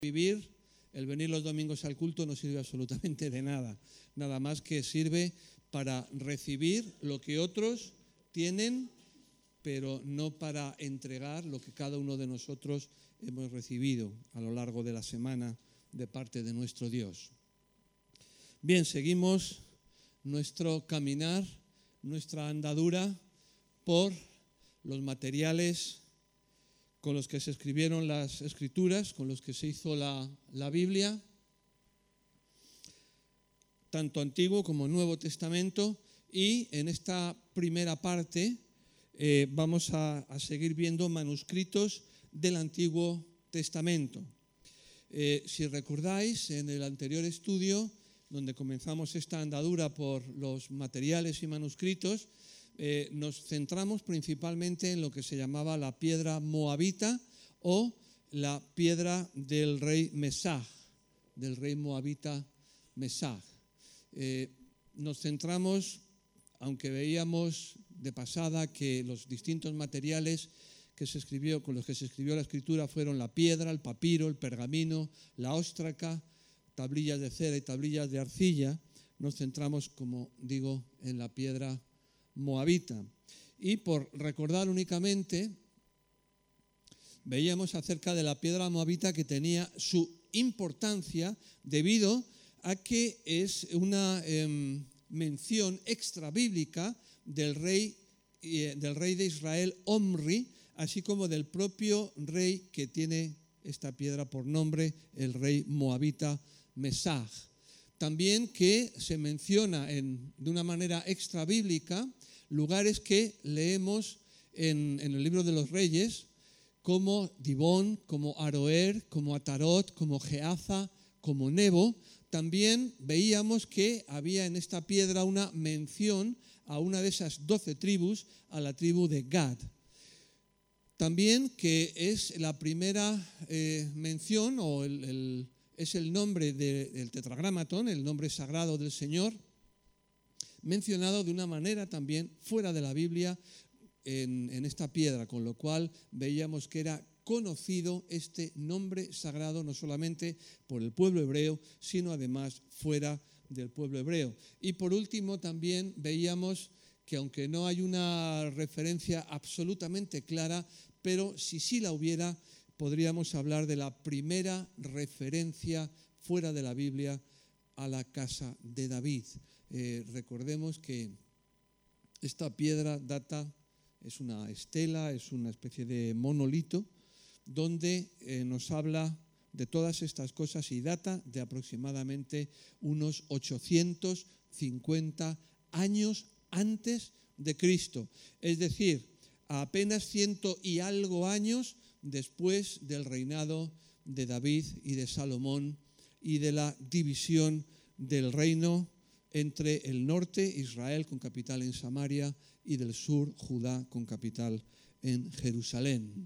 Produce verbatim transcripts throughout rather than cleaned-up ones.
Vivir, el venir los domingos al culto no sirve absolutamente de nada, nada más que sirve para recibir lo que otros tienen, pero no para entregar lo que cada uno de nosotros hemos recibido a lo largo de la semana de parte de nuestro Dios. Bien, seguimos nuestro caminar, nuestra andadura por los materiales con los que se escribieron las Escrituras, con los que se hizo la, la Biblia, tanto Antiguo como Nuevo Testamento, y en esta primera parte eh, vamos a, a seguir viendo manuscritos del Antiguo Testamento. Eh, si recordáis, en el anterior estudio, donde comenzamos esta andadura por los materiales y manuscritos, Eh, nos centramos principalmente en lo que se llamaba la piedra moabita o la piedra del rey Mesaj, del rey moabita Mesaj. Eh, nos centramos, aunque veíamos de pasada que los distintos materiales que se escribió, con los que se escribió la Escritura fueron la piedra, el papiro, el pergamino, la óstraca, tablillas de cera y tablillas de arcilla, nos centramos, como digo, en la piedra moabita. Y por recordar únicamente, veíamos acerca de la piedra moabita que tenía su importancia debido a que es una eh, mención extrabíblica del rey, eh, del rey de Israel, Omri, así como del propio rey que tiene esta piedra por nombre, el rey moabita Mesaj. También que se menciona en, de una manera extrabíblica lugares que leemos en, en el libro de los Reyes, como Dibón, como Aroer, como Atarot, como Geaza, como Nebo. También veíamos que había en esta piedra una mención a una de esas doce tribus, a la tribu de Gad. También que es la primera eh, mención, o el, el, es el nombre de, del tetragramatón, el nombre sagrado del Señor, mencionado de una manera también fuera de la Biblia en, en esta piedra, con lo cual veíamos que era conocido este nombre sagrado no solamente por el pueblo hebreo, sino además fuera del pueblo hebreo. Y por último también veíamos que aunque no hay una referencia absolutamente clara, pero si sí la hubiera, podríamos hablar de la primera referencia fuera de la Biblia a la casa de David. Eh, recordemos que esta piedra data, es una estela, es una especie de monolito, donde eh, nos habla de todas estas cosas y data de aproximadamente unos ochocientos cincuenta años antes de Cristo. Es decir, a apenas ciento y algo años después del reinado de David y de Salomón y de la división del reino entre el norte, Israel, con capital en Samaria, y del sur, Judá, con capital en Jerusalén.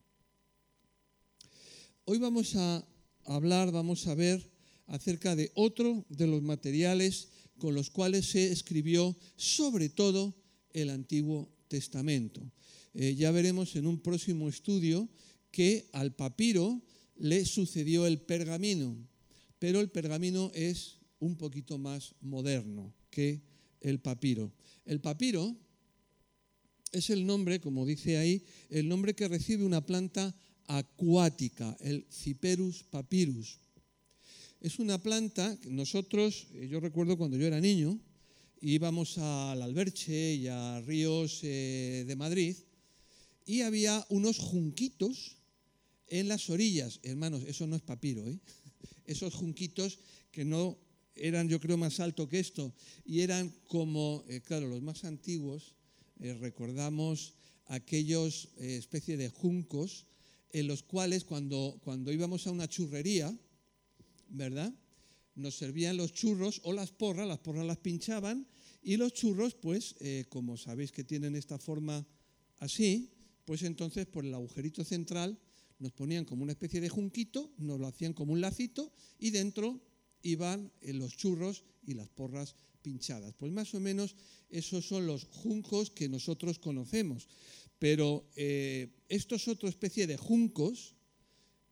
Hoy vamos a hablar, vamos a ver acerca de otro de los materiales con los cuales se escribió sobre todo el Antiguo Testamento. Eh, ya veremos en un próximo estudio que al papiro le sucedió el pergamino, pero el pergamino es un poquito más moderno que el papiro. El papiro es el nombre, como dice ahí, el nombre que recibe una planta acuática, el Cyperus papyrus. Es una planta que nosotros, yo recuerdo cuando yo era niño, íbamos al Alberche y a ríos eh, de Madrid y había unos junquitos en las orillas. Hermanos, eso no es papiro, ¿eh? Esos junquitos que no eran, yo creo, más alto que esto, y eran como, eh, claro, los más antiguos, eh, recordamos aquellos eh, especie de juncos en los cuales cuando, cuando íbamos a una churrería, ¿verdad?, nos servían los churros o las porras, las porras las pinchaban, y los churros, pues, eh, como sabéis que tienen esta forma así, pues entonces por el agujerito central nos ponían como una especie de junquito, nos lo hacían como un lacito, y dentro iban los churros y las porras pinchadas. Pues más o menos esos son los juncos que nosotros conocemos. Pero eh, estos otra especie de juncos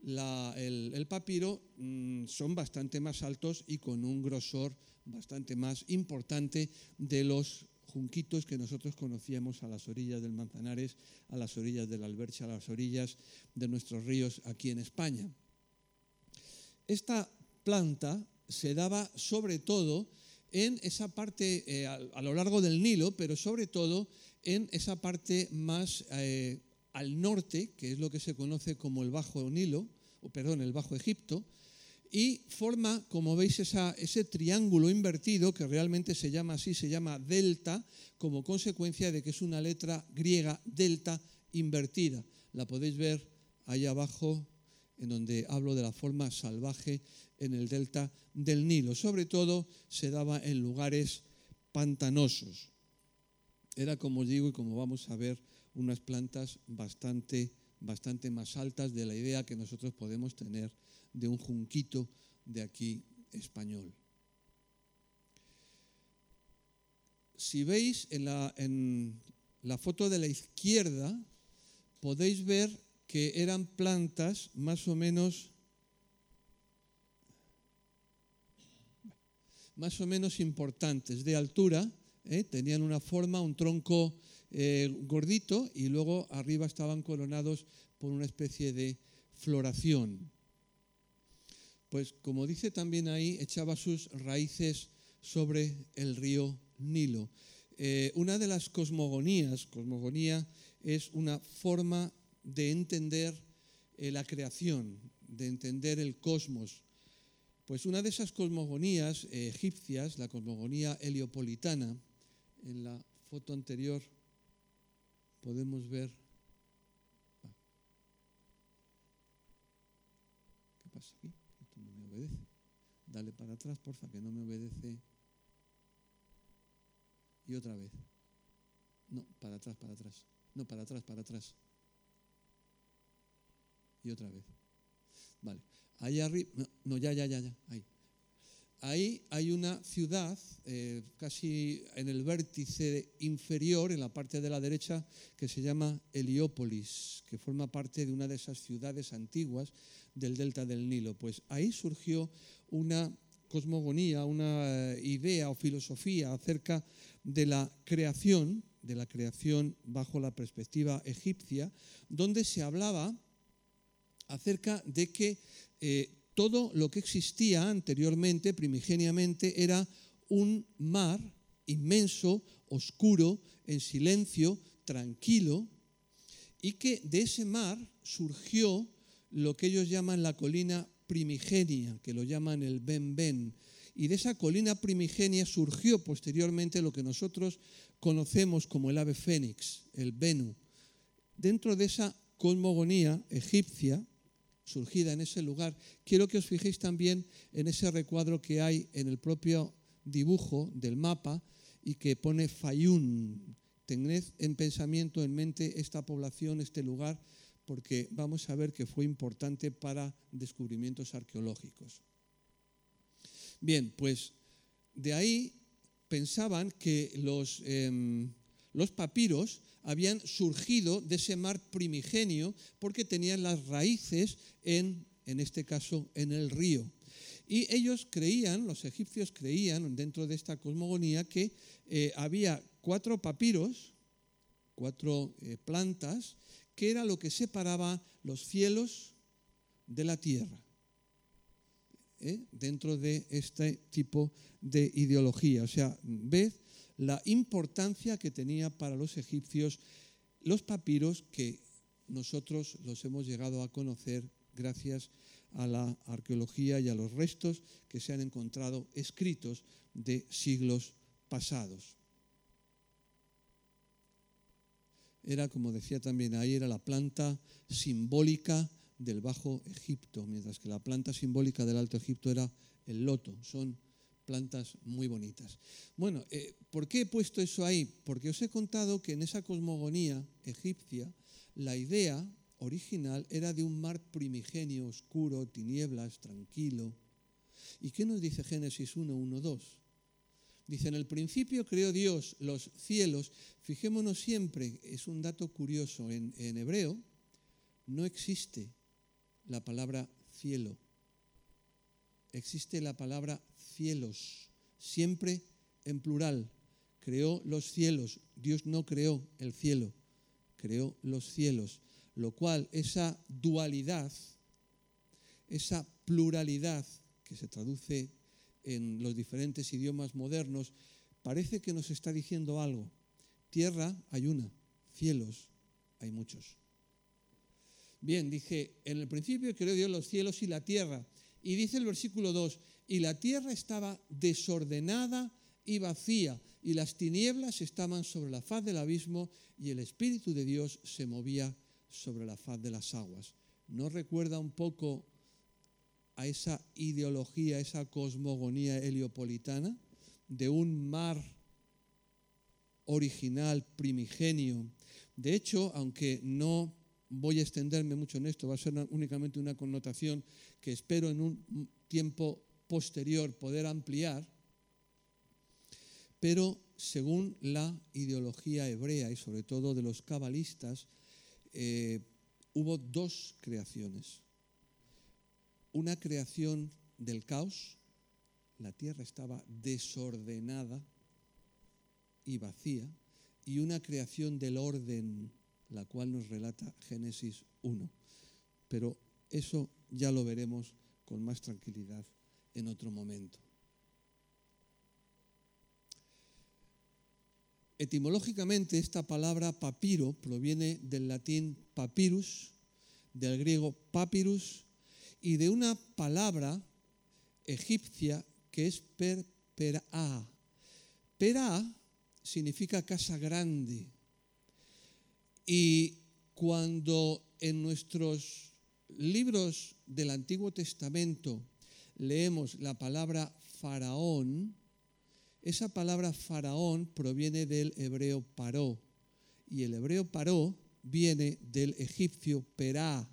la, el, el papiro mmm, son bastante más altos y con un grosor bastante más importante de los junquitos que nosotros conocíamos a las orillas del Manzanares, a las orillas del Alberche, a las orillas de nuestros ríos aquí en España. Esta planta se daba sobre todo en esa parte, eh, a, a lo largo del Nilo, pero sobre todo en esa parte más eh, al norte, que es lo que se conoce como el Bajo Nilo, o perdón, el Bajo Egipto, y forma, como veis, esa, ese triángulo invertido, que realmente se llama así, se llama delta, como consecuencia de que es una letra griega, delta, invertida. La podéis ver ahí abajo, en donde hablo de la forma salvaje en el delta del Nilo. Sobre todo se daba en lugares pantanosos. Era, como os digo, y como vamos a ver, unas plantas bastante, bastante más altas de la idea que nosotros podemos tener de un junquito de aquí español. Si veis en la, en la foto de la izquierda, podéis ver que eran plantas más o menos, más o menos importantes de altura, ¿eh? Tenían una forma, un tronco eh, gordito y luego arriba estaban coronados por una especie de floración. Pues como dice también ahí, echaba sus raíces sobre el río Nilo. Eh, una de las cosmogonías, cosmogonía es una forma de entender eh, la creación, de entender el cosmos. Pues una de esas cosmogonías eh, egipcias, la cosmogonía heliopolitana, en la foto anterior podemos ver... ¿Qué pasa aquí? Esto no me obedece. Dale para atrás, porfa, que no me obedece. Y otra vez. No, para atrás, para atrás. No, para atrás, para atrás. Y otra vez. Vale. Ahí arriba, no, no, ya, ya, ya, ya, ahí. Ahí hay una ciudad, eh, casi en el vértice inferior, en la parte de la derecha, que se llama Heliópolis, que forma parte de una de esas ciudades antiguas del delta del Nilo. Pues ahí surgió una cosmogonía, una idea o filosofía acerca de la creación, de la creación bajo la perspectiva egipcia, donde se hablaba acerca de que eh, todo lo que existía anteriormente, primigeniamente, era un mar inmenso, oscuro, en silencio, tranquilo, y que de ese mar surgió lo que ellos llaman la colina primigenia, que lo llaman el Ben Ben, y de esa colina primigenia surgió posteriormente lo que nosotros conocemos como el ave fénix, el Bennu. Dentro de esa cosmogonía egipcia, surgida en ese lugar, quiero que os fijéis también en ese recuadro que hay en el propio dibujo del mapa y que pone Fayún. Tened en pensamiento, en mente, esta población, este lugar, porque vamos a ver que fue importante para descubrimientos arqueológicos. Bien, pues de ahí pensaban que los, eh, los papiros habían surgido de ese mar primigenio porque tenían las raíces en, en este caso, en el río. Y ellos creían, los egipcios creían, dentro de esta cosmogonía, que eh, había cuatro papiros, cuatro eh, plantas, que era lo que separaba los cielos de la tierra, ¿eh? dentro de este tipo de ideología. O sea, ved la importancia que tenía para los egipcios los papiros que nosotros los hemos llegado a conocer gracias a la arqueología y a los restos que se han encontrado escritos de siglos pasados. Era, como decía también ahí, era la planta simbólica del Bajo Egipto, mientras que la planta simbólica del Alto Egipto era el loto. Son plantas muy bonitas. Bueno, eh, ¿por qué he puesto eso ahí? Porque os he contado que en esa cosmogonía egipcia la idea original era de un mar primigenio, oscuro, tinieblas, tranquilo. ¿Y qué nos dice Génesis uno, uno, dos? Dice, en el principio creó Dios los cielos. Fijémonos siempre, es un dato curioso, en, en hebreo no existe la palabra cielo. Existe la palabra cielos, siempre en plural. Creó los cielos. Dios no creó el cielo, creó los cielos. Lo cual, esa dualidad, esa pluralidad que se traduce en los diferentes idiomas modernos, parece que nos está diciendo algo. Tierra hay una, cielos hay muchos. Bien, dije, en el principio creó Dios los cielos y la tierra. Y dice el versículo dos, y la tierra estaba desordenada y vacía, y las tinieblas estaban sobre la faz del abismo, y el Espíritu de Dios se movía sobre la faz de las aguas. ¿No recuerda un poco a esa ideología, esa cosmogonía heliopolitana de un mar original, primigenio? De hecho, aunque no voy a extenderme mucho en esto, va a ser una, únicamente una connotación que espero en un tiempo posterior poder ampliar, pero según la ideología hebrea y sobre todo de los cabalistas, eh, hubo dos creaciones. Una creación del caos, la tierra estaba desordenada y vacía, y una creación del orden, la cual nos relata Génesis uno. Pero eso ya lo veremos con más tranquilidad en otro momento. Etimológicamente, esta palabra papiro proviene del latín papyrus, del griego papyrus, y de una palabra egipcia que es per, perá. Perá significa casa grande. Y cuando en nuestros libros del Antiguo Testamento leemos la palabra faraón, esa palabra faraón proviene del hebreo paró, y el hebreo paró viene del egipcio perá,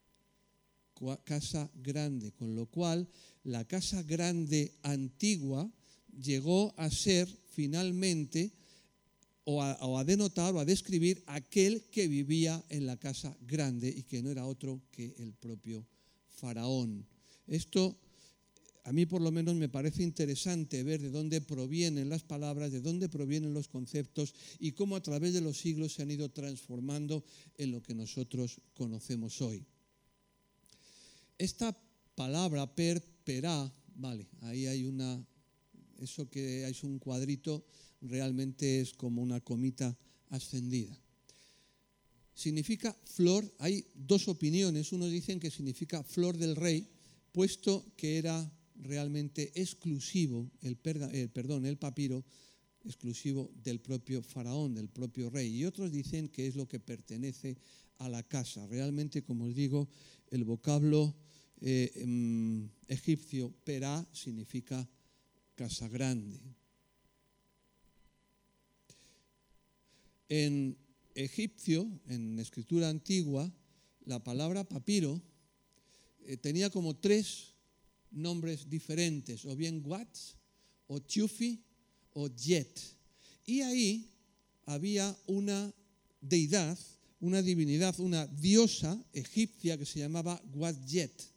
casa grande, con lo cual la casa grande antigua llegó a ser finalmente o a, o a denotar o a describir aquel que vivía en la casa grande y que no era otro que el propio faraón. Esto a mí por lo menos me parece interesante ver de dónde provienen las palabras, de dónde provienen los conceptos y cómo a través de los siglos se han ido transformando en lo que nosotros conocemos hoy. Esta palabra per, perá, vale, ahí hay una, eso que es un cuadrito, realmente es como una comita ascendida. Significa flor, hay dos opiniones, unos dicen que significa flor del rey, puesto que era realmente exclusivo, el, perga, el perdón, el papiro, exclusivo del propio faraón, del propio rey, y otros dicen que es lo que pertenece a la casa. Realmente, como os digo, el vocablo eh, eh, egipcio perá significa casa grande. En egipcio, en escritura antigua, la palabra papiro eh, tenía como tres nombres diferentes, o bien Watts, o Tufi, o Jet. Y ahí había una deidad, una divinidad, una diosa egipcia que se llamaba Wadjet,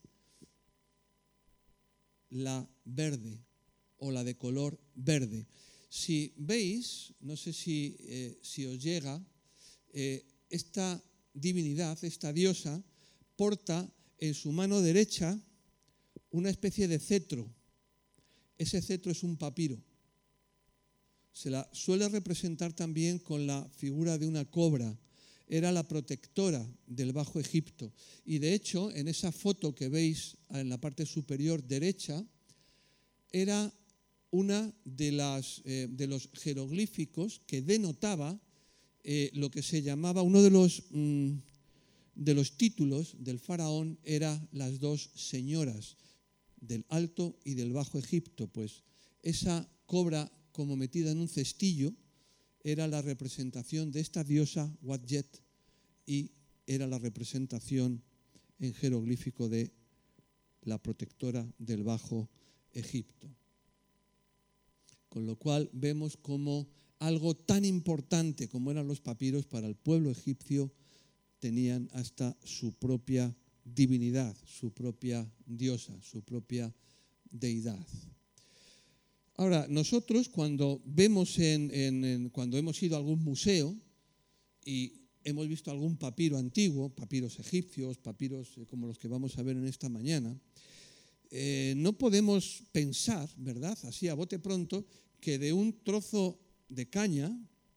la verde o la de color verde. Si veis, no sé si, eh, si os llega, eh, esta divinidad, esta diosa, porta en su mano derecha una especie de cetro. Ese cetro es un papiro. Se la suele representar también con la figura de una cobra. Era la protectora del Bajo Egipto. Y de hecho, en esa foto que veis en la parte superior derecha, era una de, las, eh, de los jeroglíficos que denotaba eh, lo que se llamaba, uno de los, mm, de los títulos del faraón era las dos señoras, del Alto y del Bajo Egipto. Pues esa cobra como metida en un cestillo era la representación de esta diosa Wadjet y era la representación en jeroglífico de la protectora del Bajo Egipto. Con lo cual vemos como algo tan importante como eran los papiros para el pueblo egipcio tenían hasta su propia divinidad, su propia diosa, su propia deidad. Ahora, nosotros cuando vemos en, en, en, cuando hemos ido a algún museo y hemos visto algún papiro antiguo, papiros egipcios, papiros como los que vamos a ver en esta mañana, eh, no podemos pensar, ¿verdad?, así a bote pronto, que de un trozo de caña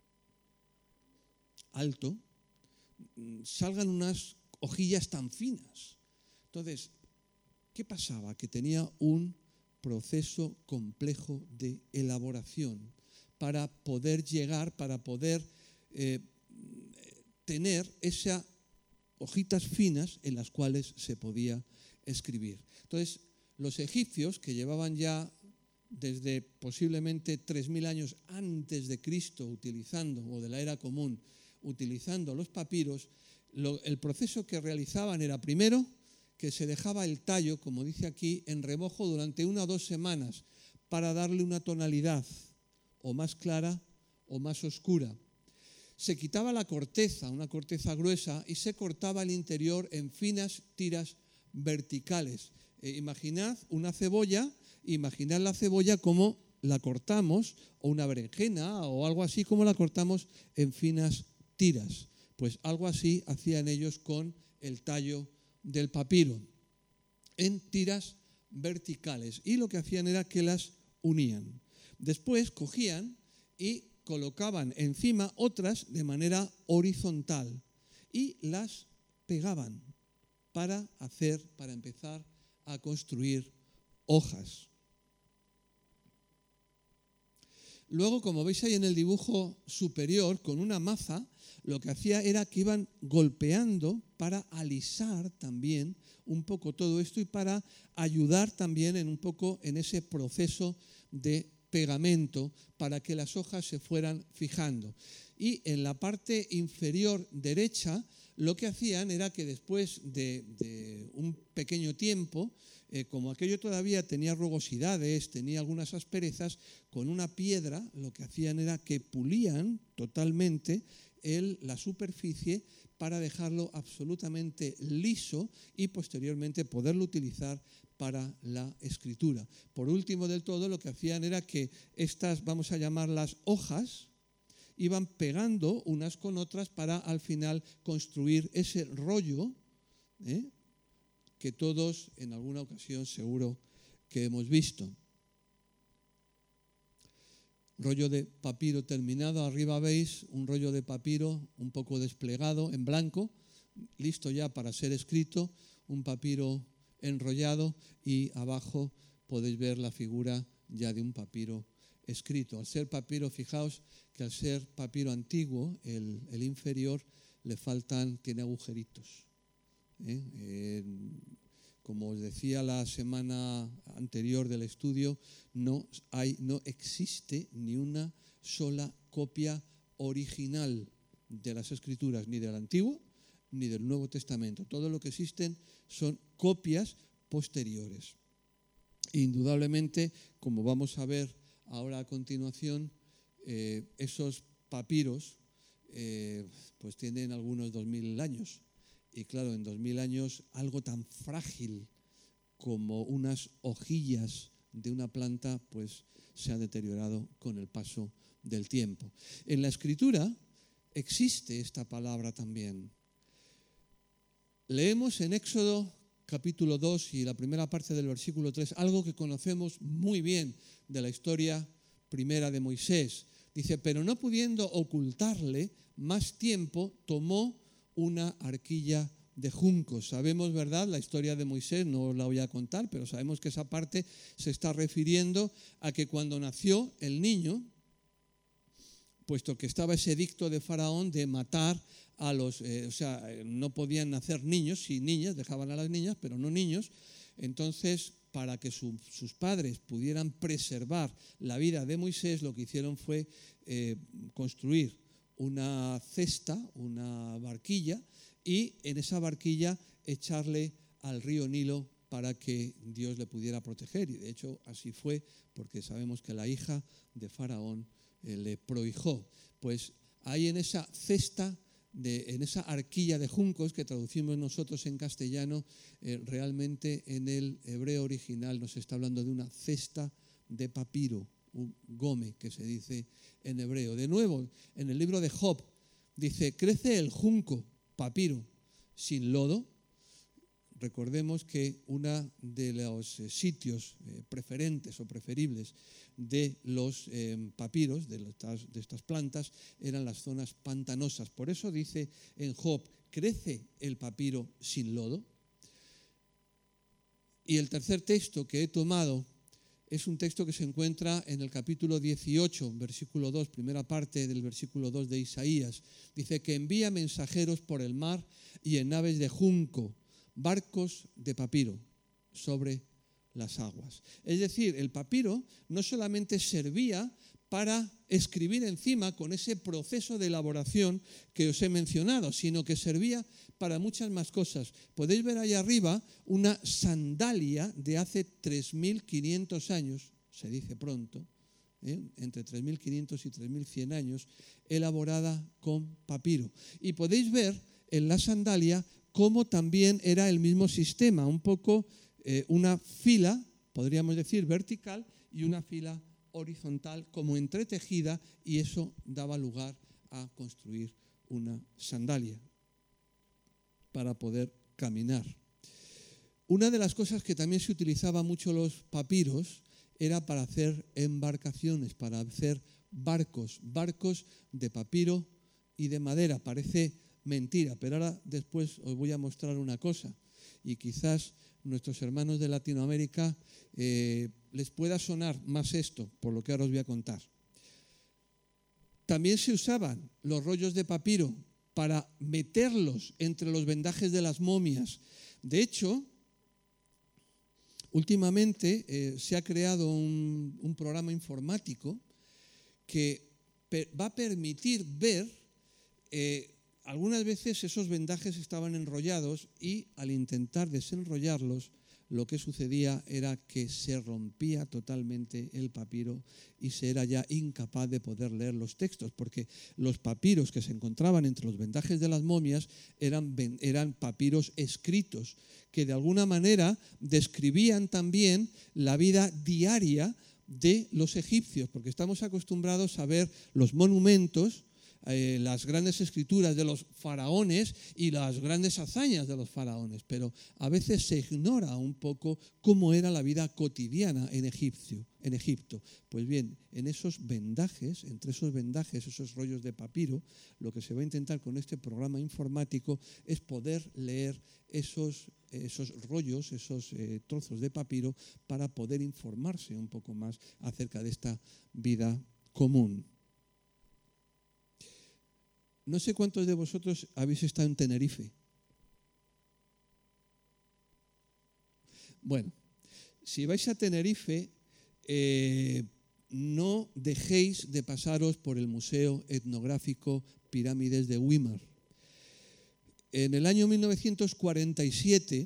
alto salgan unas hojillas tan finas. Entonces, ¿qué pasaba? Que tenía un proceso complejo de elaboración para poder llegar, para poder eh, tener esas hojitas finas en las cuales se podía escribir. Entonces, los egipcios, que llevaban ya desde posiblemente tres mil años antes de Cristo utilizando, o de la era común, utilizando los papiros, lo, el proceso que realizaban era primero que se dejaba el tallo, como dice aquí, en remojo durante una o dos semanas para darle una tonalidad o más clara o más oscura. Se quitaba la corteza, una corteza gruesa, y se cortaba el interior en finas tiras verticales. Eh, imaginad una cebolla, imaginad la cebolla como la cortamos, o una berenjena o algo así, como la cortamos en finas tiras. Pues algo así hacían ellos con el tallo del papiro, en tiras verticales, y lo que hacían era que las unían. Después cogían y colocaban encima otras de manera horizontal y las pegaban para hacer, para empezar a construir hojas. Luego, como veis ahí en el dibujo superior, con una maza, lo que hacía era que iban golpeando para alisar también un poco todo esto y para ayudar también en un poco en ese proceso de pegamento para que las hojas se fueran fijando. Y en la parte inferior derecha lo que hacían era que después de, de un pequeño tiempo, eh, como aquello todavía tenía rugosidades, tenía algunas asperezas, con una piedra lo que hacían era que pulían totalmente el, la superficie para dejarlo absolutamente liso y posteriormente poderlo utilizar para la escritura. Por último del todo, lo que hacían era que estas, vamos a llamarlas hojas, iban pegando unas con otras para al final construir ese rollo, ¿eh?, que todos en alguna ocasión seguro que hemos visto. Rollo de papiro terminado, arriba veis un rollo de papiro un poco desplegado en blanco, listo ya para ser escrito, un papiro enrollado, y abajo podéis ver la figura ya de un papiro escrito. Al ser papiro, fijaos que al ser papiro antiguo, el, el inferior le faltan, tiene agujeritos. ¿eh? Eh, como os decía la semana anterior del estudio, no, hay, no existe ni una sola copia original de las Escrituras, ni del Antiguo ni del Nuevo Testamento. Todo lo que existen son copias posteriores. Indudablemente, como vamos a ver ahora a continuación, eh, esos papiros eh, pues tienen algunos dos mil años. Y claro, en dos mil años algo tan frágil como unas hojillas de una planta pues se ha deteriorado con el paso del tiempo. En la Escritura existe esta palabra también. Leemos en Éxodo capítulo dos y la primera parte del versículo tres, algo que conocemos muy bien de la historia primera de Moisés. Dice, pero no pudiendo ocultarle más tiempo, tomó una arquilla de juncos. Sabemos, ¿verdad?, la historia de Moisés, no os la voy a contar, pero sabemos que esa parte se está refiriendo a que cuando nació el niño, puesto que estaba ese edicto de Faraón de matar a los, eh, o sea, no podían nacer niños, sí niñas, dejaban a las niñas, pero no niños. Entonces, para que su, sus padres pudieran preservar la vida de Moisés, lo que hicieron fue eh, construir una cesta, una barquilla, y en esa barquilla echarle al río Nilo para que Dios le pudiera proteger. Y de hecho así fue, porque sabemos que la hija de Faraón eh, le prohijó. Pues ahí en esa cesta de, en esa arquilla de juncos que traducimos nosotros en castellano, eh, realmente en el hebreo original nos está hablando de una cesta de papiro, un gome que se dice en hebreo. De nuevo, en el libro de Job dice, crece el junco, papiro, sin lodo. Recordemos que uno de los eh, sitios eh, preferentes o preferibles de los eh, papiros, de estas, de estas plantas, eran las zonas pantanosas. Por eso dice en Job, crece el papiro sin lodo. Y el tercer texto que he tomado es un texto que se encuentra en el capítulo dieciocho, versículo dos, primera parte del versículo dos de Isaías. Dice que envía mensajeros por el mar y en naves de junco, barcos de papiro sobre las aguas. Es decir, el papiro no solamente servía para escribir encima con ese proceso de elaboración que os he mencionado, sino que servía para muchas más cosas. Podéis ver ahí arriba una sandalia de hace tres mil quinientos años, se dice pronto, ¿eh? entre tres mil quinientos y tres mil cien años, elaborada con papiro. Y podéis ver en la sandalia cómo también era el mismo sistema, un poco eh, una fila, podríamos decir vertical, y una fila horizontal como entretejida, y eso daba lugar a construir una sandalia para poder caminar. Una de las cosas que también se utilizaba mucho los papiros era para hacer embarcaciones, para hacer barcos, barcos de papiro y de madera. Parece mentira, pero ahora después os voy a mostrar una cosa y quizás nuestros hermanos de Latinoamérica eh, les pueda sonar más esto, por lo que ahora os voy a contar. También se usaban los rollos de papiro para meterlos entre los vendajes de las momias. De hecho, últimamente eh, se ha creado un, un programa informático que per, va a permitir ver, eh, algunas veces esos vendajes estaban enrollados y al intentar desenrollarlos, lo que sucedía era que se rompía totalmente el papiro y se era ya incapaz de poder leer los textos, porque los papiros que se encontraban entre los vendajes de las momias eran, eran papiros escritos, que de alguna manera describían también la vida diaria de los egipcios, porque estamos acostumbrados a ver los monumentos, Eh, las grandes escrituras de los faraones y las grandes hazañas de los faraones, pero a veces se ignora un poco cómo era la vida cotidiana en, Egipcio, en Egipto. Pues bien, en esos vendajes, entre esos vendajes, esos rollos de papiro, lo que se va a intentar con este programa informático es poder leer esos, esos rollos, esos eh, trozos de papiro para poder informarse un poco más acerca de esta vida común. No sé cuántos de vosotros habéis estado en Tenerife. Bueno, si vais a Tenerife, eh, no dejéis de pasaros por el Museo Etnográfico Pirámides de Weimar. En el año mil novecientos cuarenta y siete,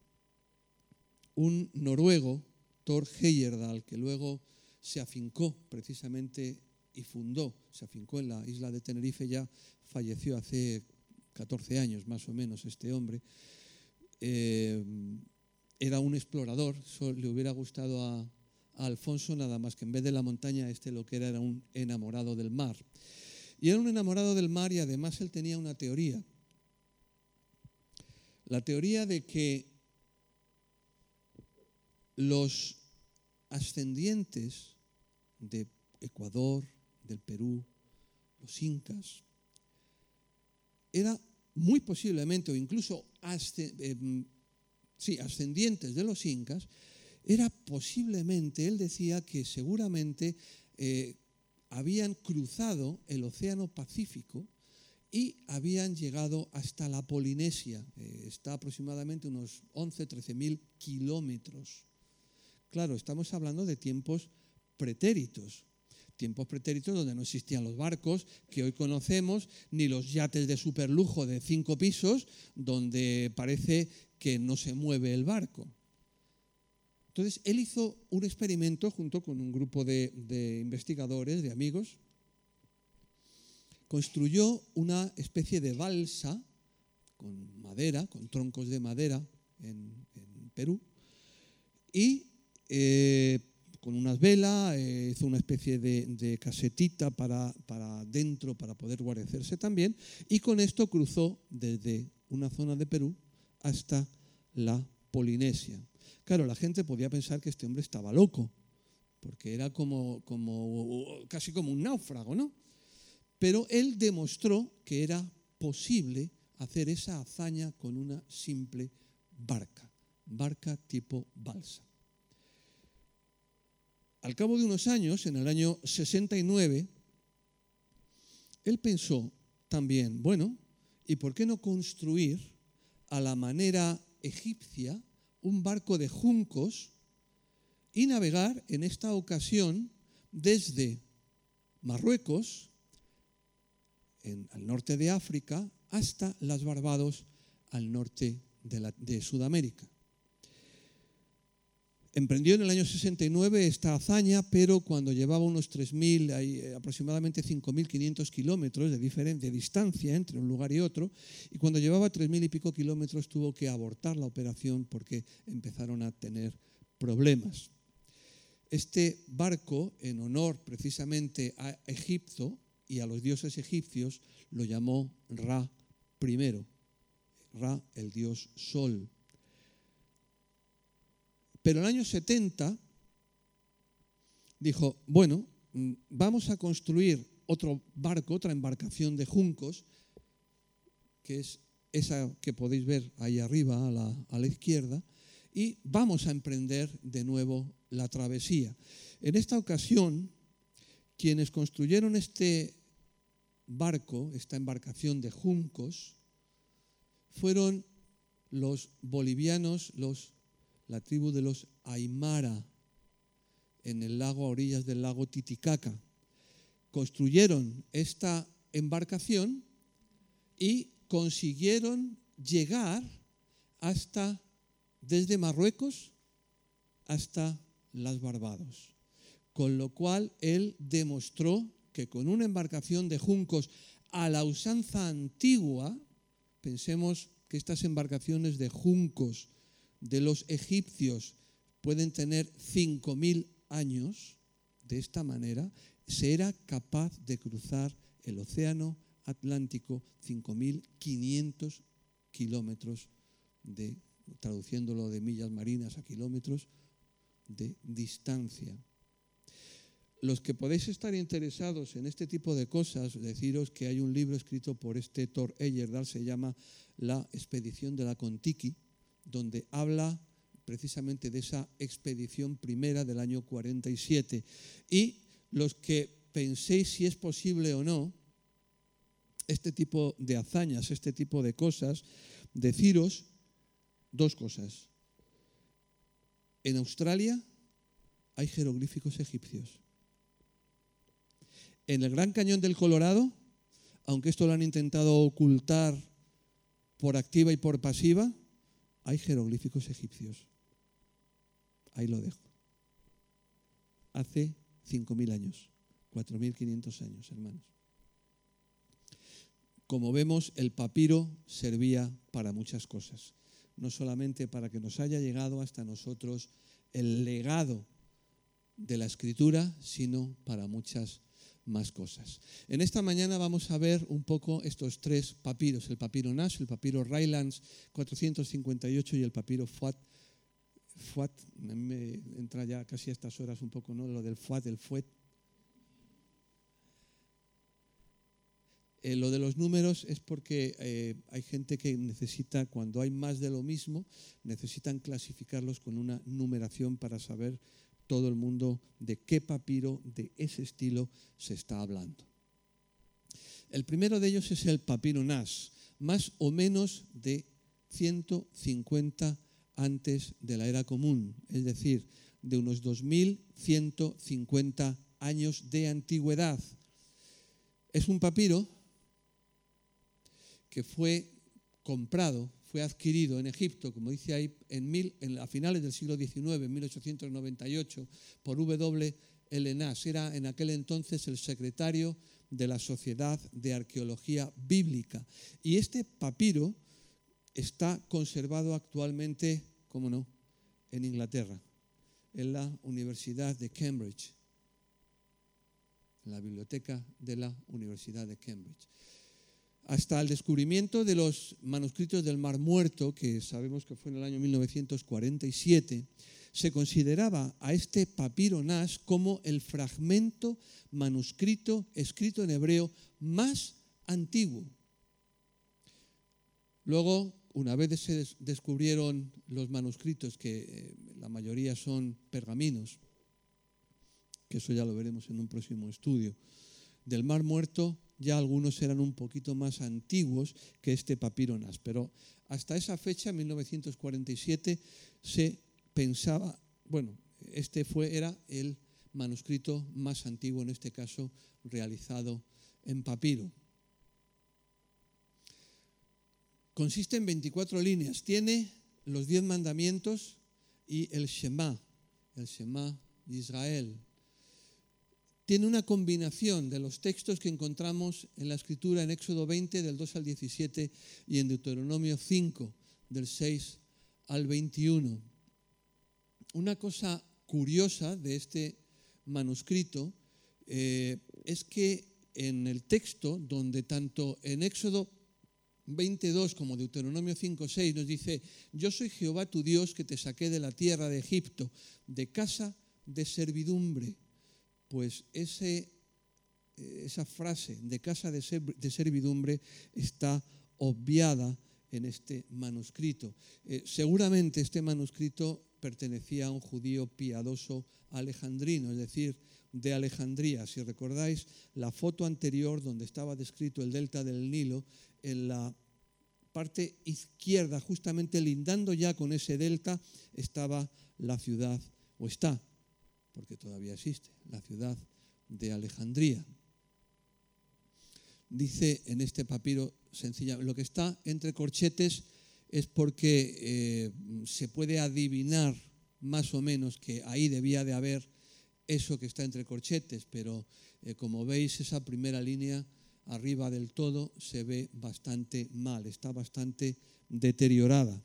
un noruego, Thor Heyerdahl, que luego se afincó precisamente y fundó, se afincó en la isla de Tenerife, ya falleció hace catorce años más o menos este hombre, eh, era un explorador, so, le hubiera gustado a, a Alfonso nada más que en vez de la montaña este lo que era era un enamorado del mar. Y era un enamorado del mar y además él tenía una teoría, la teoría de que los ascendientes de Ecuador, del Perú, los incas, era muy posiblemente, o incluso sí, ascendientes de los incas, era posiblemente, él decía que seguramente eh, habían cruzado el Océano Pacífico y habían llegado hasta la Polinesia. Eh, está aproximadamente unos once, trece mil kilómetros. Claro, estamos hablando de tiempos pretéritos. Tiempos pretéritos donde no existían los barcos que hoy conocemos, ni los yates de superlujo de cinco pisos, donde parece que no se mueve el barco. Entonces, él hizo un experimento junto con un grupo de, de investigadores, de amigos. construyó una especie de balsa con madera, con troncos de madera en, en Perú, y eh, con unas velas, eh, hizo una especie de, de casetita para, para dentro para poder guarecerse también, y con esto cruzó desde una zona de Perú hasta la Polinesia. Claro, la gente podía pensar que este hombre estaba loco, porque era como, como casi como un náufrago, ¿no? Pero él demostró que era posible hacer esa hazaña con una simple barca, barca tipo balsa. Al cabo de unos años, en el año sesenta y nueve, él pensó también, bueno, ¿y por qué no construir a la manera egipcia un barco de juncos y navegar en esta ocasión desde Marruecos, en, al norte de África, hasta las Barbados, al norte de, la, de Sudamérica? Emprendió en el año sesenta y nueve esta hazaña, pero cuando llevaba unos tres mil, aproximadamente cinco mil quinientos kilómetros de diferente distancia entre un lugar y otro, y cuando llevaba tres mil y pico kilómetros tuvo que abortar la operación porque empezaron a tener problemas. Este barco, en honor precisamente a Egipto y a los dioses egipcios, lo llamó Ra primero, Ra, el dios Sol. Pero en el año setenta dijo, bueno, vamos a construir otro barco, otra embarcación de juncos, que es esa que podéis ver ahí arriba a la, a la izquierda, y vamos a emprender de nuevo la travesía. En esta ocasión, quienes construyeron este barco, esta embarcación de juncos, fueron los bolivianos, los la tribu de los Aymara, en el lago, a orillas del lago Titicaca. Construyeron esta embarcación y consiguieron llegar hasta, desde Marruecos hasta las Barbados. Con lo cual él demostró que con una embarcación de juncos a la usanza antigua, pensemos que estas embarcaciones de juncos de los egipcios pueden tener cinco mil años, de esta manera, se era capaz de cruzar el océano Atlántico cinco mil quinientos kilómetros, de, traduciéndolo de millas marinas a kilómetros de distancia. Los que podéis estar interesados en este tipo de cosas, deciros que hay un libro escrito por este Thor Heyerdahl, se llama La expedición de la Kon-Tiki, donde habla precisamente de esa expedición primera del año cuarenta y siete. Y los que penséis si es posible o no este tipo de hazañas, este tipo de cosas, deciros dos cosas. En Australia hay jeroglíficos egipcios. En el Gran Cañón del Colorado, aunque esto lo han intentado ocultar por activa y por pasiva, hay jeroglíficos egipcios. Ahí lo dejo. Hace cinco mil años, cuatro mil quinientos años, hermanos. Como vemos, el papiro servía para muchas cosas. No solamente para que nos haya llegado hasta nosotros el legado de la Escritura, sino para muchas más cosas. En esta mañana vamos a ver un poco estos tres papiros, el papiro Nash, el papiro Raylands cuatrocientos cincuenta y ocho y el papiro Fuat. Fuat, me entra ya casi a estas horas un poco, ¿no? Lo del Fuat, el Fuet. Eh, lo de los números es porque eh, hay gente que necesita, cuando hay más de lo mismo, necesitan clasificarlos con una numeración para saber todo el mundo de qué papiro de ese estilo se está hablando. El primero de ellos es el papiro Nash, más o menos de ciento cincuenta antes de la era común, es decir, de unos dos mil ciento cincuenta años de antigüedad. Es un papiro que fue comprado, fue adquirido en Egipto, como dice ahí, en mil, en, a finales del siglo diecinueve, en mil ochocientos noventa y ocho, por W L Nash. Era en aquel entonces el secretario de la Sociedad de Arqueología Bíblica. Y este papiro está conservado actualmente, ¿cómo no?, en Inglaterra, en la Universidad de Cambridge, en la biblioteca de la Universidad de Cambridge. Hasta el descubrimiento de los manuscritos del Mar Muerto, que sabemos que fue en el año mil novecientos cuarenta y siete, se consideraba a este papiro Nash como el fragmento manuscrito escrito en hebreo más antiguo. Luego, una vez se descubrieron los manuscritos, que eh, la mayoría son pergaminos, que eso ya lo veremos en un próximo estudio, del Mar Muerto, ya algunos eran un poquito más antiguos que este papiro Nash, pero hasta esa fecha, mil novecientos cuarenta y siete, se pensaba, bueno, este fue, era el manuscrito más antiguo, en este caso realizado en papiro. Consiste en veinticuatro líneas, tiene los diez mandamientos y el Shema, el Shema de Israel. Tiene una combinación de los textos que encontramos en la Escritura en Éxodo veinte, del dos al diecisiete, y en Deuteronomio cinco, del seis al veintiuno. Una cosa curiosa de este manuscrito eh, es que en el texto, donde tanto en Éxodo veintidós como Deuteronomio cinco seis nos dice: yo soy Jehová tu Dios que te saqué de la tierra de Egipto, de casa de servidumbre. Pues ese, esa frase de casa de servidumbre está obviada en este manuscrito. Eh, seguramente este manuscrito pertenecía a un judío piadoso alejandrino, es decir, de Alejandría. Si recordáis la foto anterior donde estaba descrito el delta del Nilo, en la parte izquierda, justamente lindando ya con ese delta, estaba la ciudad, o está, porque todavía existe, la ciudad de Alejandría. Dice en este papiro sencillamente, lo que está entre corchetes es porque eh, se puede adivinar más o menos que ahí debía de haber eso que está entre corchetes, pero eh, como veis, esa primera línea arriba del todo se ve bastante mal, está bastante deteriorada.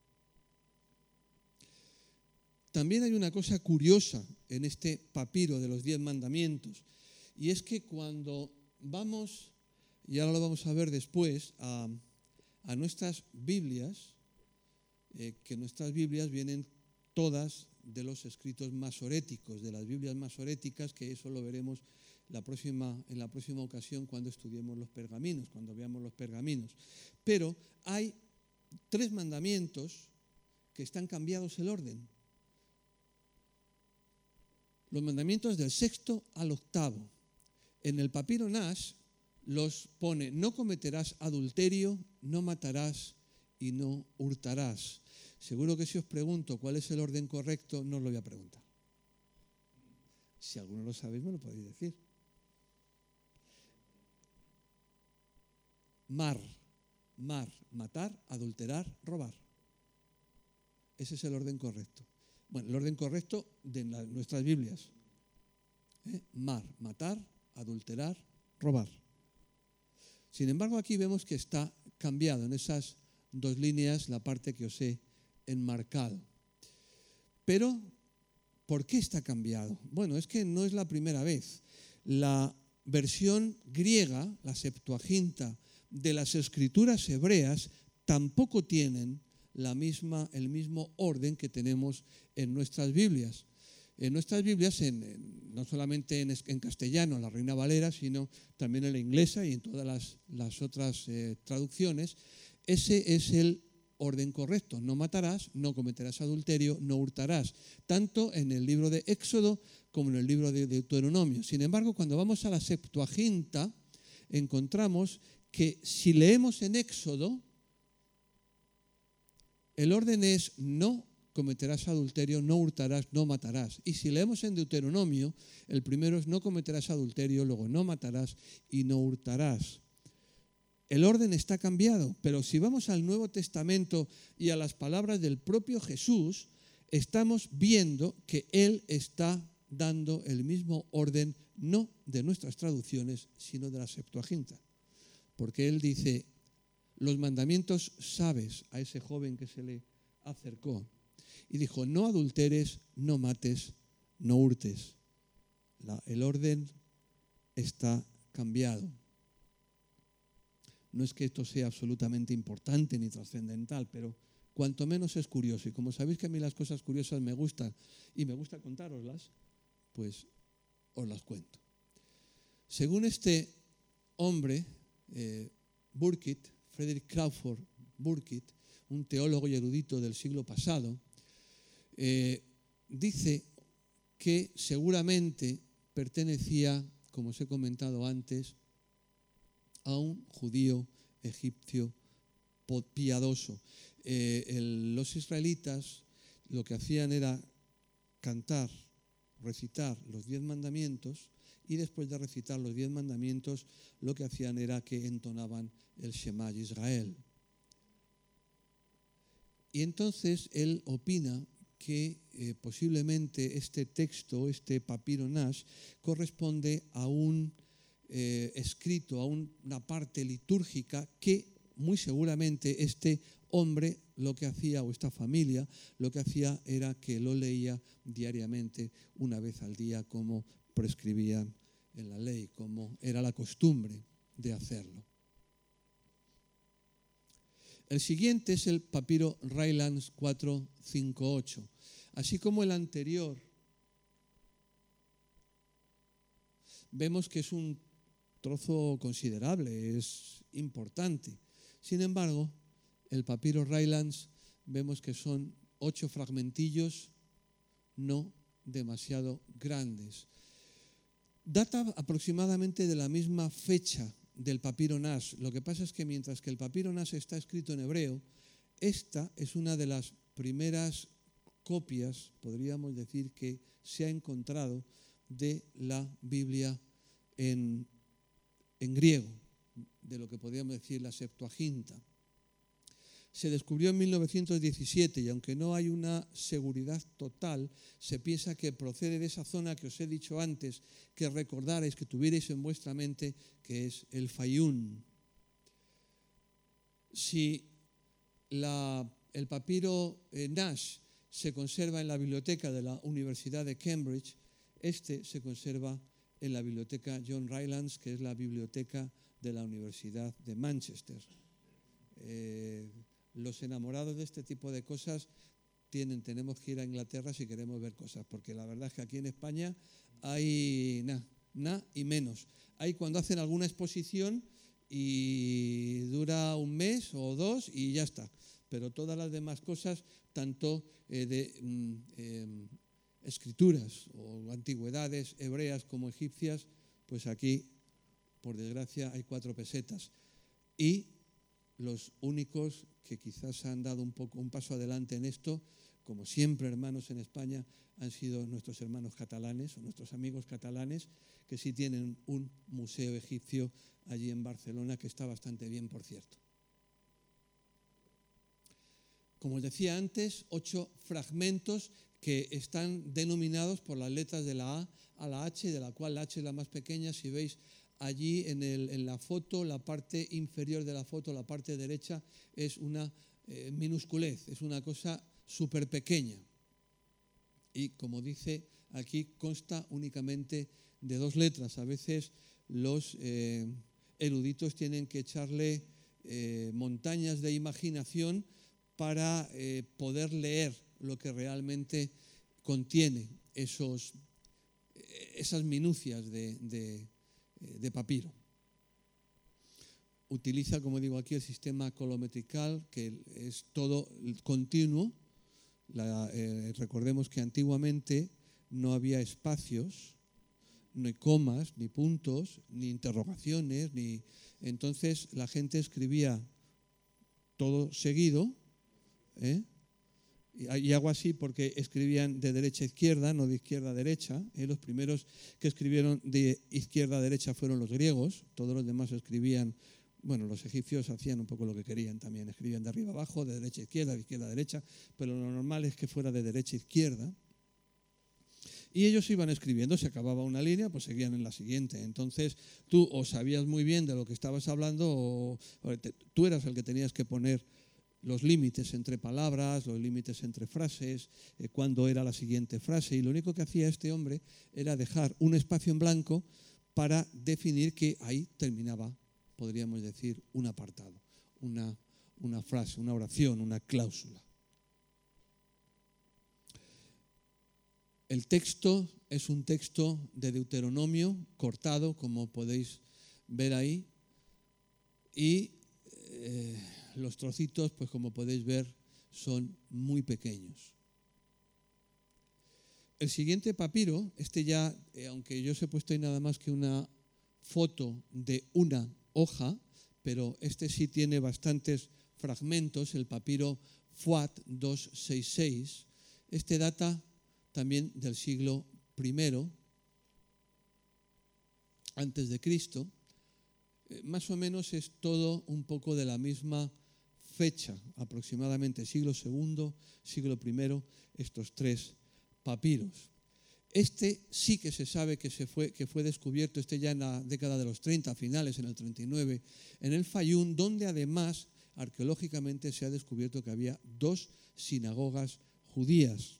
También hay una cosa curiosa en este papiro de los diez mandamientos, y es que cuando vamos, y ahora lo vamos a ver después, a, a nuestras Biblias, eh, que nuestras Biblias vienen todas de los escritos masoréticos, de las Biblias masoréticas, que eso lo veremos la próxima, en la próxima ocasión cuando estudiemos los pergaminos, cuando veamos los pergaminos. Pero hay tres mandamientos que están cambiados el orden. Los mandamientos del sexto al octavo. En el papiro Nash los pone: no cometerás adulterio, no matarás y no hurtarás. Seguro que si os pregunto cuál es el orden correcto, no os lo voy a preguntar. Si alguno lo sabéis, me lo podéis decir. Mar, mar, matar, adulterar, robar. Ese es el orden correcto. Bueno, el orden correcto de la, nuestras Biblias. ¿Eh? Mar, matar, adulterar, robar. Sin embargo, aquí vemos que está cambiado en esas dos líneas la parte que os he enmarcado. Pero, ¿por qué está cambiado? Bueno, es que no es la primera vez. La versión griega, la Septuaginta, de las escrituras hebreas tampoco tienen la misma, el mismo orden que tenemos en nuestras Biblias. En nuestras Biblias, en, en, no solamente en, en castellano, la Reina Valera, sino también en la inglesa y en todas las, las otras eh, traducciones, ese es el orden correcto. No matarás, no cometerás adulterio, no hurtarás. Tanto en el libro de Éxodo como en el libro de Deuteronomio. Sin embargo, cuando vamos a la Septuaginta, encontramos que si leemos en Éxodo, el orden es: no cometerás adulterio, no hurtarás, no matarás. Y si leemos en Deuteronomio, el primero es: no cometerás adulterio, luego no matarás y no hurtarás. El orden está cambiado, pero si vamos al Nuevo Testamento y a las palabras del propio Jesús, estamos viendo que Él está dando el mismo orden: no de nuestras traducciones, sino de la Septuaginta. Porque él dice, los mandamientos sabes a ese joven que se le acercó. Y dijo, no adulteres, no mates, no hurtes. La, el orden está cambiado. No es que esto sea absolutamente importante ni trascendental, pero cuanto menos es curioso. Y como sabéis que a mí las cosas curiosas me gustan y me gusta contároslas, pues os las cuento. Según este hombre, eh, Burkitt, Frederick Crawford Burkitt, un teólogo y erudito del siglo pasado, eh, dice que seguramente pertenecía, como os he comentado antes, a un judío egipcio piadoso. Eh, el, los israelitas lo que hacían era cantar, recitar los diez mandamientos, y después de recitar los diez mandamientos lo que hacían era que entonaban el Shema Israel. Y entonces él opina que eh, posiblemente este texto, este papiro Nash, corresponde a un eh, escrito, a un, una parte litúrgica que muy seguramente este hombre lo que hacía, o esta familia, lo que hacía era que lo leía diariamente, una vez al día, como prescribían en la ley, como era la costumbre de hacerlo. El siguiente es el papiro Rylands cuatrocientos cincuenta y ocho. Así como el anterior, vemos que es un trozo considerable, es importante. Sin embargo, el papiro Rylands vemos que son ocho fragmentillos no demasiado grandes. Data aproximadamente de la misma fecha del papiro Nash. Lo que pasa es que mientras que el papiro Nash está escrito en hebreo, esta es una de las primeras copias, podríamos decir, que se ha encontrado de la Biblia en, en griego, de lo que podríamos decir la Septuaginta. Se descubrió en mil novecientos diecisiete y aunque no hay una seguridad total, se piensa que procede de esa zona que os he dicho antes, que recordarais, que tuvierais en vuestra mente, que es el Fayún. Si la, el papiro eh, Nash se conserva en la biblioteca de la Universidad de Cambridge, este se conserva en la biblioteca John Rylands, que es la biblioteca de la Universidad de Manchester. Eh, Los enamorados de este tipo de cosas tienen, tenemos que ir a Inglaterra si queremos ver cosas, porque la verdad es que aquí en España hay nada, nada y menos. Hay cuando hacen alguna exposición y dura un mes o dos y ya está. Pero todas las demás cosas, tanto eh, de mm, eh, escrituras o antigüedades hebreas como egipcias, pues aquí, por desgracia, hay cuatro pesetas. Y los únicos que quizás han dado un poco un paso adelante en esto, como siempre hermanos en España, han sido nuestros hermanos catalanes o nuestros amigos catalanes, que sí tienen un museo egipcio allí en Barcelona, que está bastante bien, por cierto. Como os decía antes, ocho fragmentos que están denominados por las letras de la A a la H, de la cual la H es la más pequeña. Si veis allí en, el, en la foto, la parte inferior de la foto, la parte derecha, es una eh, minusculez, es una cosa súper pequeña. Y como dice aquí, consta únicamente de dos letras. A veces los eh, eruditos tienen que echarle eh, montañas de imaginación para eh, poder leer lo que realmente contiene esos, esas minucias de, de de papiro. Utiliza, como digo aquí, el sistema colometrical, que es todo continuo. La, eh, recordemos que antiguamente no había espacios, no hay comas, ni puntos, ni interrogaciones, ni... Entonces la gente escribía todo seguido, ¿eh? Y hago así porque escribían de derecha a izquierda, no de izquierda a derecha. ¿eh? Los primeros que escribieron de izquierda a derecha fueron los griegos, todos los demás escribían, bueno, los egipcios hacían un poco lo que querían también, escribían de arriba a abajo, de derecha a izquierda, de izquierda a derecha, pero lo normal es que fuera de derecha a izquierda. Y ellos iban escribiendo, se acababa una línea, pues seguían en la siguiente. Entonces tú o sabías muy bien de lo que estabas hablando o, o te, tú eras el que tenías que poner los límites entre palabras, los límites entre frases, eh, cuándo era la siguiente frase. Y lo único que hacía este hombre era dejar un espacio en blanco para definir que ahí terminaba, podríamos decir, un apartado, una, una frase, una oración, una cláusula. El texto es un texto de Deuteronomio cortado, como podéis ver ahí, y eh, los trocitos, pues como podéis ver, son muy pequeños. El siguiente papiro, este ya, eh, aunque yo os he puesto ahí nada más que una foto de una hoja, pero este sí tiene bastantes fragmentos, el papiro Fuat doscientos sesenta y seis, este data también del siglo primero antes de Cristo. Eh, más o menos es todo un poco de la misma fecha, aproximadamente siglo segundo, siglo primero, estos tres papiros. Este sí que se sabe que, se fue, que fue descubierto, este ya en la década de los treinta, finales, en el treinta y nueve, en el Fayum, donde además arqueológicamente se ha descubierto que había dos sinagogas judías.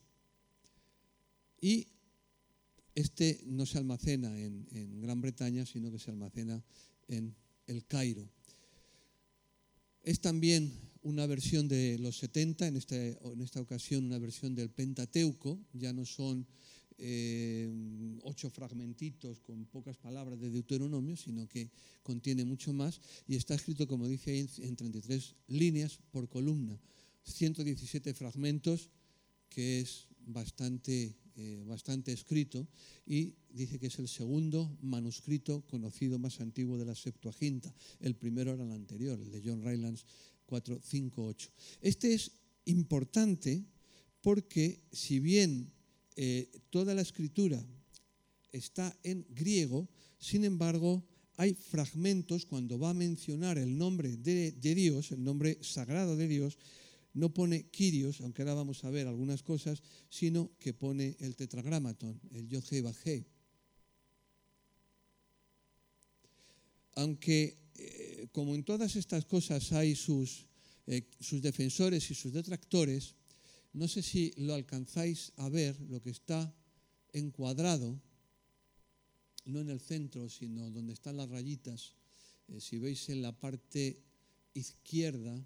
Y este no se almacena en, en Gran Bretaña, sino que se almacena en El Cairo. Es también una versión de los setenta, en, este, en esta ocasión una versión del Pentateuco, ya no son eh, ocho fragmentitos con pocas palabras de Deuteronomio, sino que contiene mucho más y está escrito, como dice ahí, en treinta y tres líneas por columna, ciento diecisiete fragmentos, que es bastante, eh, bastante escrito, y dice que es el segundo manuscrito conocido más antiguo de la Septuaginta. El primero era el anterior, el de John Rylands cuatro cinco ocho. Este es importante porque si bien eh, toda la escritura está en griego, sin embargo hay fragmentos cuando va a mencionar el nombre de, de Dios, el nombre sagrado de Dios, no pone Kyrios, aunque ahora vamos a ver algunas cosas, sino que pone el tetragramaton, el Yod Hei Vav Hei. Aunque, eh, como en todas estas cosas hay sus, eh, sus defensores y sus detractores, no sé si lo alcanzáis a ver, lo que está encuadrado, no en el centro, sino donde están las rayitas. Eh, si veis en la parte izquierda,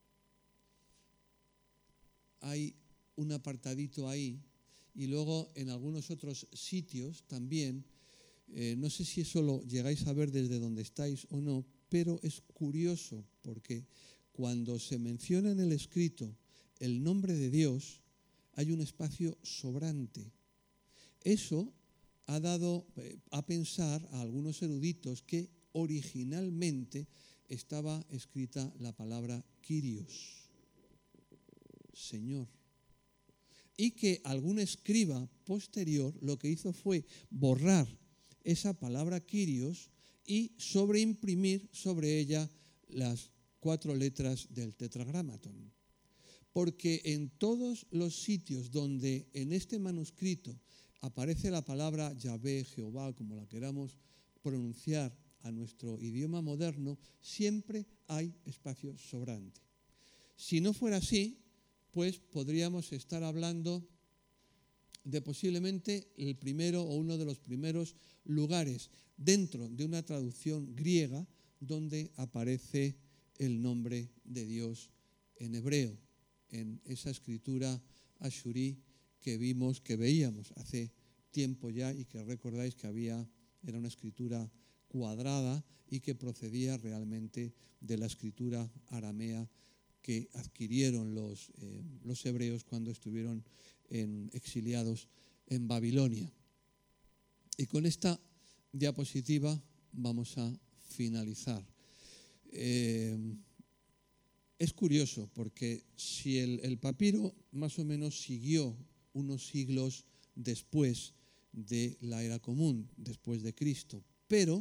hay un apartadito ahí, y luego en algunos otros sitios también, eh, no sé si eso lo llegáis a ver desde donde estáis o no, pero es curioso porque cuando se menciona en el escrito el nombre de Dios, hay un espacio sobrante. Eso ha dado eh, a pensar a algunos eruditos que originalmente estaba escrita la palabra Kyrios, Señor, y que algún escriba posterior lo que hizo fue borrar esa palabra Kyrios y sobreimprimir sobre ella las cuatro letras del tetragramaton. Porque en todos los sitios donde en este manuscrito aparece la palabra Yahvé, Jehová, como la queramos pronunciar a nuestro idioma moderno, siempre hay espacio sobrante. Si no fuera así, pues podríamos estar hablando de posiblemente el primero o uno de los primeros lugares dentro de una traducción griega donde aparece el nombre de Dios en hebreo, en esa escritura ashurí que vimos, que veíamos hace tiempo ya y que recordáis que había, era una escritura cuadrada y que procedía realmente de la escritura aramea que adquirieron los, eh, los hebreos cuando estuvieron en, exiliados en Babilonia. Y con esta diapositiva vamos a finalizar. Eh, es curioso porque si el, el papiro más o menos siguió unos siglos después de la era común, después de Cristo, pero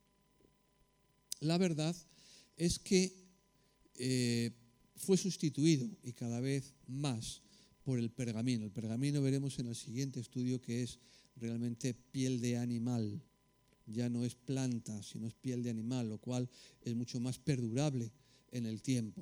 la verdad es que eh, fue sustituido y cada vez más por el pergamino. El pergamino veremos en el siguiente estudio que es realmente piel de animal. Ya no es planta, sino es piel de animal, lo cual es mucho más perdurable en el tiempo.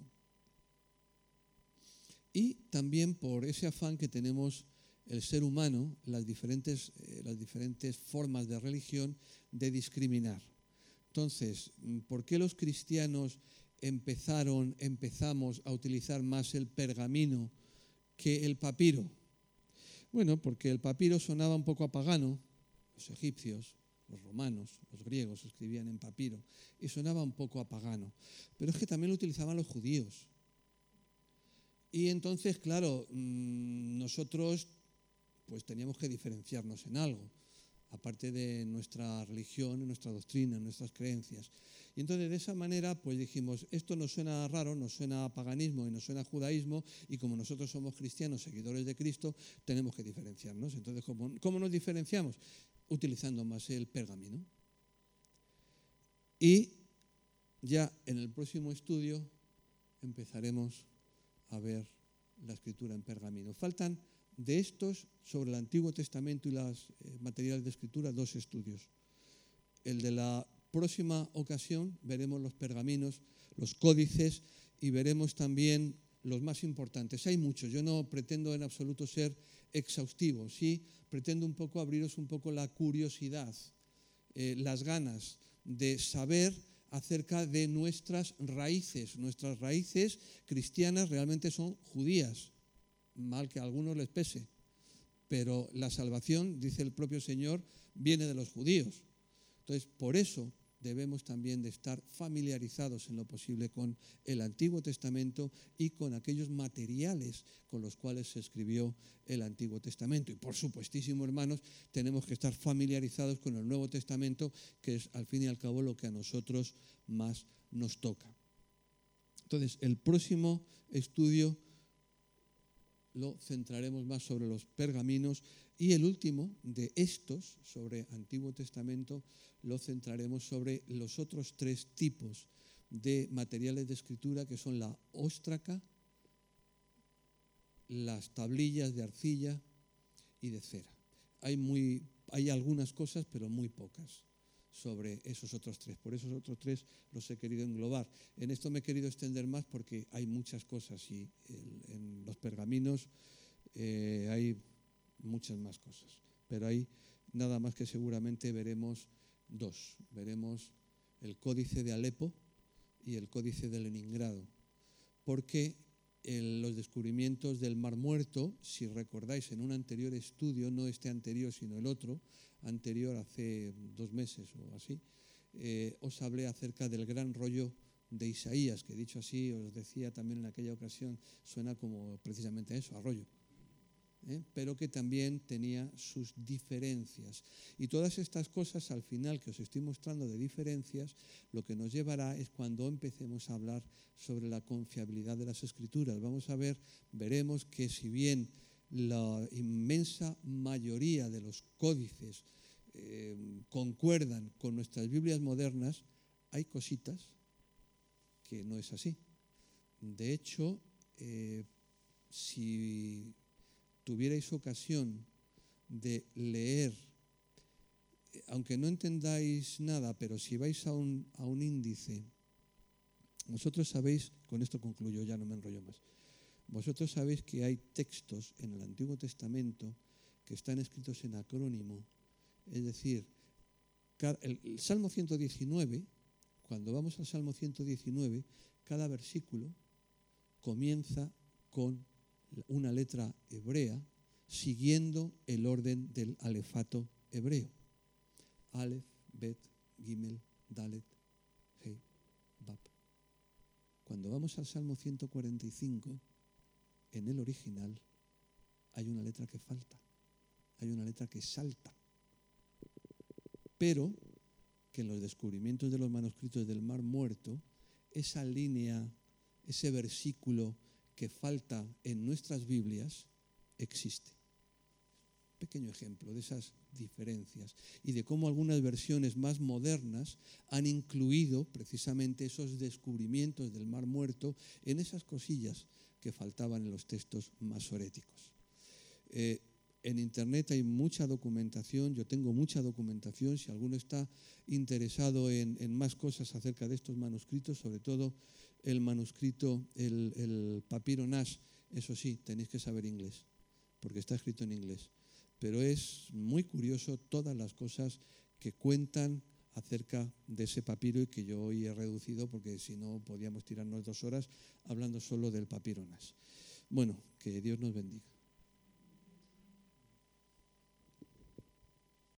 Y también por ese afán que tenemos el ser humano, las diferentes, eh, las diferentes formas de religión, de discriminar. Entonces, ¿por qué los cristianos empezaron, empezamos a utilizar más el pergamino que el papiro? Bueno, porque el papiro sonaba un poco a pagano. Los egipcios, los romanos, los griegos escribían en papiro y sonaba un poco a pagano. Pero es que también lo utilizaban los judíos. Y entonces, claro, nosotros pues teníamos que diferenciarnos en algo, aparte de nuestra religión, nuestra doctrina, nuestras creencias. Y entonces de esa manera pues dijimos, esto nos suena raro, nos suena a paganismo y nos suena a judaísmo, y como nosotros somos cristianos, seguidores de Cristo, tenemos que diferenciarnos. Entonces, ¿cómo, cómo nos diferenciamos? Utilizando más el pergamino. Y ya en el próximo estudio empezaremos a ver la escritura en pergamino. Faltan de estos, sobre el Antiguo Testamento y los eh, materiales de escritura, dos estudios. El de la próxima ocasión veremos los pergaminos, los códices, y veremos también los más importantes. Hay muchos, yo no pretendo en absoluto ser exhaustivo, sí pretendo un poco abriros un poco la curiosidad, eh, las ganas de saber acerca de nuestras raíces. Nuestras raíces cristianas realmente son judías, mal que a algunos les pese, pero la salvación, dice el propio Señor, viene de los judíos. Entonces, por eso debemos también de estar familiarizados en lo posible con el Antiguo Testamento y con aquellos materiales con los cuales se escribió el Antiguo Testamento. Y por supuestísimo, hermanos, tenemos que estar familiarizados con el Nuevo Testamento, que es al fin y al cabo lo que a nosotros más nos toca. Entonces, el próximo estudio lo centraremos más sobre los pergaminos, y el último de estos, sobre Antiguo Testamento, lo centraremos sobre los otros tres tipos de materiales de escritura, que son la óstraca, las tablillas de arcilla y de cera. Hay, muy, hay algunas cosas, pero muy pocas sobre esos otros tres. Por esos otros tres los he querido englobar. En esto me he querido extender más porque hay muchas cosas, y el, en los pergaminos eh, hay muchas más cosas. Pero hay nada más que seguramente veremos dos. Veremos el Códice de Alepo y el Códice de Leningrado. Porque el, los descubrimientos del Mar Muerto, si recordáis en un anterior estudio, no este anterior sino el otro, anterior hace dos meses o así, eh, os hablé acerca del gran rollo de Isaías, que dicho así, os decía también en aquella ocasión, suena como precisamente eso, a rollo. ¿Eh? Pero que también tenía sus diferencias. Y todas estas cosas, al final, que os estoy mostrando de diferencias, lo que nos llevará es cuando empecemos a hablar sobre la confiabilidad de las Escrituras. Vamos a ver, veremos que si bien la inmensa mayoría de los códices eh, concuerdan con nuestras Biblias modernas, hay cositas que no es así. De hecho, eh, si tuvierais ocasión de leer, aunque no entendáis nada, pero si vais a un, a un índice, vosotros sabéis, con esto concluyo, ya no me enrollo más, vosotros sabéis que hay textos en el Antiguo Testamento que están escritos en acrónimo, es decir, el, el Salmo ciento diecinueve, cuando vamos al Salmo ciento diecinueve, cada versículo comienza con una letra hebrea siguiendo el orden del alefato hebreo. Aleph, Bet, Gimel, Dalet, He, Bab. Cuando vamos al Salmo ciento cuarenta y cinco, en el original hay una letra que falta, hay una letra que salta, pero que en los descubrimientos de los manuscritos del Mar Muerto, esa línea, ese versículo que falta en nuestras Biblias existe. Pequeño ejemplo de esas diferencias y de cómo algunas versiones más modernas han incluido precisamente esos descubrimientos del Mar Muerto en esas cosillas que faltaban en los textos masoréticos. Eh, En Internet hay mucha documentación, yo tengo mucha documentación, si alguno está interesado en, en más cosas acerca de estos manuscritos, sobre todo el manuscrito, el, el papiro Nash, eso sí, tenéis que saber inglés, porque está escrito en inglés. Pero es muy curioso todas las cosas que cuentan acerca de ese papiro y que yo hoy he reducido porque si no podíamos tirarnos dos horas hablando solo del papiro Nash. Bueno, que Dios nos bendiga.